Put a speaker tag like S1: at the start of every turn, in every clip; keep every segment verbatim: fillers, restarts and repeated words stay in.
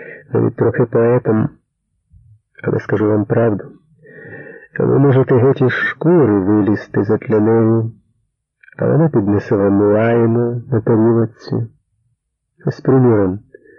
S1: навіть трохи поетом, але скажу вам правду. Ви можете геть із шкури вилізти задля неї, а вона піднесе вам лайну на тарілочці. Ось приміром,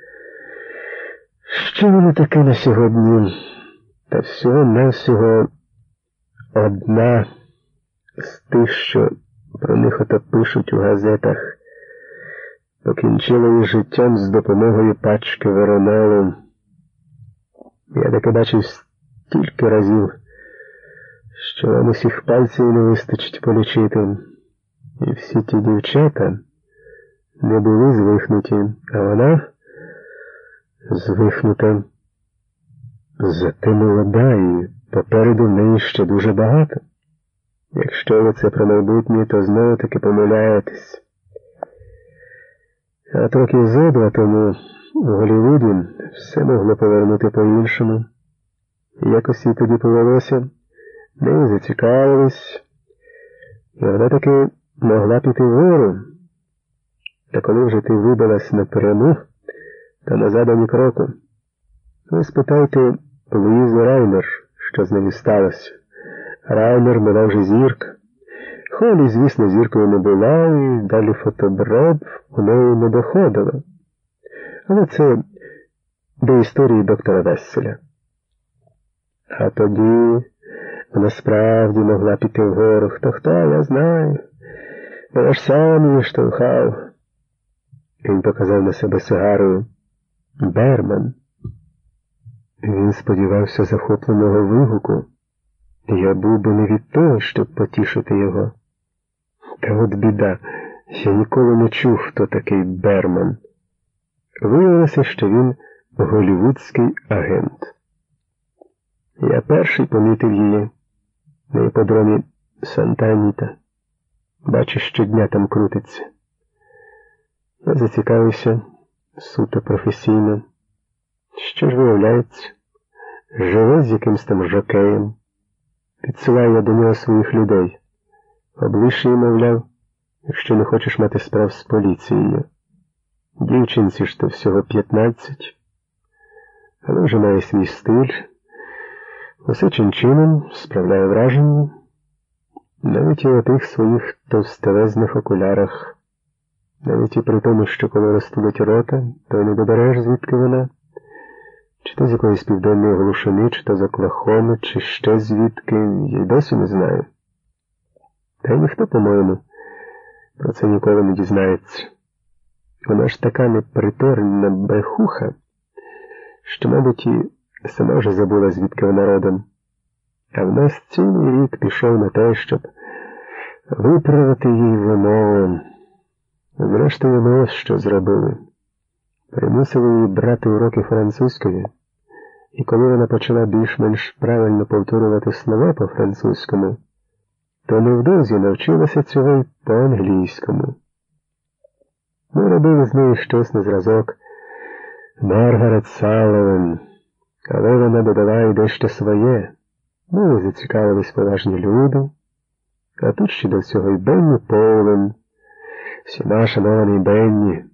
S1: що воно таке на сьогодні? Та всього-навсього одна з тих, що про них ото пишуть у газетах, покінчила її життям з допомогою пачки веронелу. Я таке бачив стільки разів, що вам усіх пальців не вистачить полічити. І всі ті дівчата не були звихнуті, а вона звихнута. Зате молода і попереду в неї ще дуже багато. Якщо ви це про майбутнє, то знову-таки помиляєтесь. А років зо два тому в Голлівуді все могло повернути по-іншому. І якось їй тоді повелося, нею зацікавились, і вона таки могла піти вгору. Та коли вже ти вибилась напряму, та назад ані кроку. Ви спитайте Луїзу Райнер, що з нею сталося. Райнер була вже зірка. Холі, звісно, зіркою не була, і далі фотоброд у неї не доходило. Але це до історії доктора Весселя. А тоді вона справді могла піти вгору. Хто-хто, я знаю. Бо я ж сам її штовхав. Він показав на себе сигарою. Берман. Він сподівався захопленого вигуку. Я був би не від того, щоб потішити його. Та от біда, я ніколи не чув, хто такий Берман. Виявилося, що він голлівудський агент. Я перший помітив її на іпподромі Санта-Аніта. Бачу, щодня там крутиться. Я зацікавився суто професійно. Що ж виявляється? Живе з якимсь там жокеєм. Підсилаю я до нього своїх людей. Облиш її, мовляв, якщо не хочеш мати справ з поліцією. Дівчинці ж то всього п'ятнадцять. Але вже має свій стиль. Усе чин-чином справляє враження. Навіть і у тих своїх товстелезних окулярах. Навіть і при тому, що коли розтулить рота, то й не добереш, звідки вона. Чи то з якоїсь південної глушини, чи то з Оклахоми, чи ще звідки, я й досі не знаю. Та й ніхто, по-моєму, про це ніколи не дізнається. Вона ж така неприторна брехуха, що, мабуть, і сама вже забула, звідки вона родом. А в нас цілий рік пішов на те, щоб виправити їй вимову. Зрештою, ми ось що зробили. Примусили її брати уроки французької, і коли вона почала більш-менш правильно повторювати слова по-французькому, то невдовзі навчилася цього й по-англійському. Ми робили з нею щось на зразок Маргарет Салливан, але вона додала й дещо своє. Ми зацікавились поважні люди, а тут ще до всього й Бенні Поулен, всіма шанований Бенні,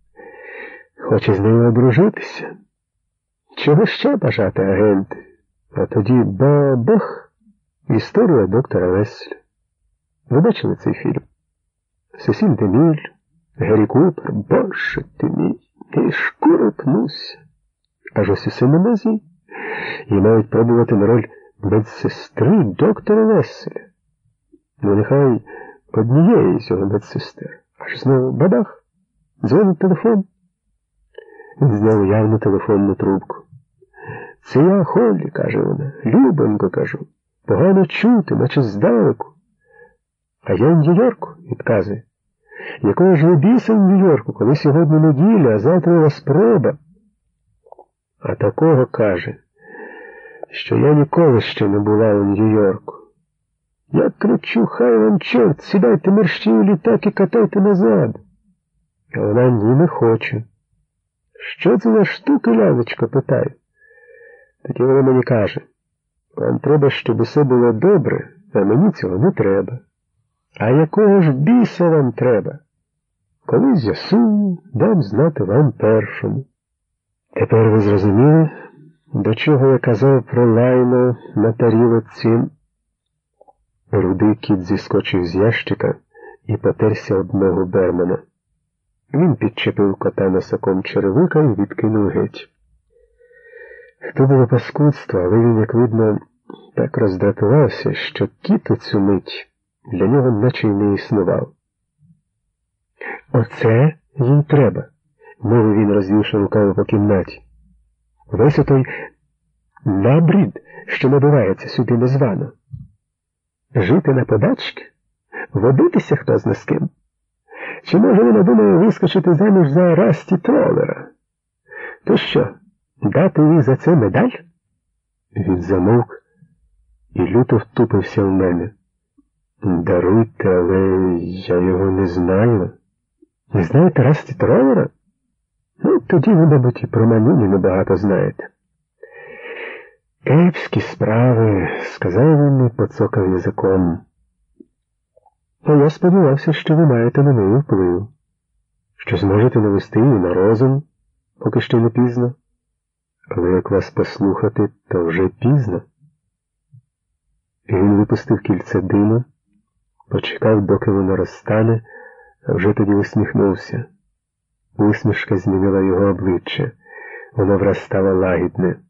S1: хоче з нею одружитися. Чого ще бажати, агенти? А тоді ба-бах! Історія доктора Весселя. Ви бачили цей фільм? Сесіль де Міль, Гаррі Купер, боже ти мій, і шкуру пнуся. Аж ось усе на мазі. І мають пробувати на роль медсестри доктора Весселя. Ну, нехай однієї з його медсестер. Аж знову бабах, дзвонить телефон. Він зняв явно телефонну трубку. «Це я, Холлі», – каже вона. «Любонько», – кажу. «Погано чути, наче здалеку». «А я в Нью-Йорку», – відказує. «Якого ж ви біса в Нью-Йорку, коли сьогодні неділя, а завтра у вас проба?» А такого каже, що я ніколи ще не була у Нью-Йорку. Я кричу: «Хай вам чорт, сідайте мерщій у літак і катайте назад». А вона: «Ні, не хочу». «Що це за штука, лялечко?» – питаю. Тоді вона мені каже: «Вам треба, щоб усе було добре, а мені цього не треба». «А якого ж біса вам треба?» «Коли з'ясую, дам знати вам першому». Тепер ви зрозуміли, до чого я казав про лайно на тарілоці? Рудий кіт зіскочив з ящика і потерся об ногу Бермана. Він підчепив кота носаком черевика і відкинув геть. То було паскудство, але він, як видно, так роздратувався, що кіт у цю мить для нього наче й не існував. «Оце їм треба», – мовив він, розвівши руками по кімнаті. «Весь отой набрід, що набивається сюди незвано. Жити на подачки? Водитися хто зна з ким? Чи може вона думає вискочити заміж за Расті Тролера? То що, дати їй за це медаль?» Він замовк і люто втупився в мене. «Даруйте, але я його не знаю». «Не знаєте Расті Тролера? Ну, тоді ви, мабуть, і про Манюні небагато знаєте». «Кепські справи», – сказав він і поцокав язиком. «А я сподівався, що ви маєте на неї вплив, що зможете навести її на розум, поки ще не пізно. Але як вас послухати, то вже пізно». І він випустив кільце диму, почекав, доки воно розтане, а вже тоді усміхнувся. Усмішка змінила його обличчя, воно враз стало лагідне.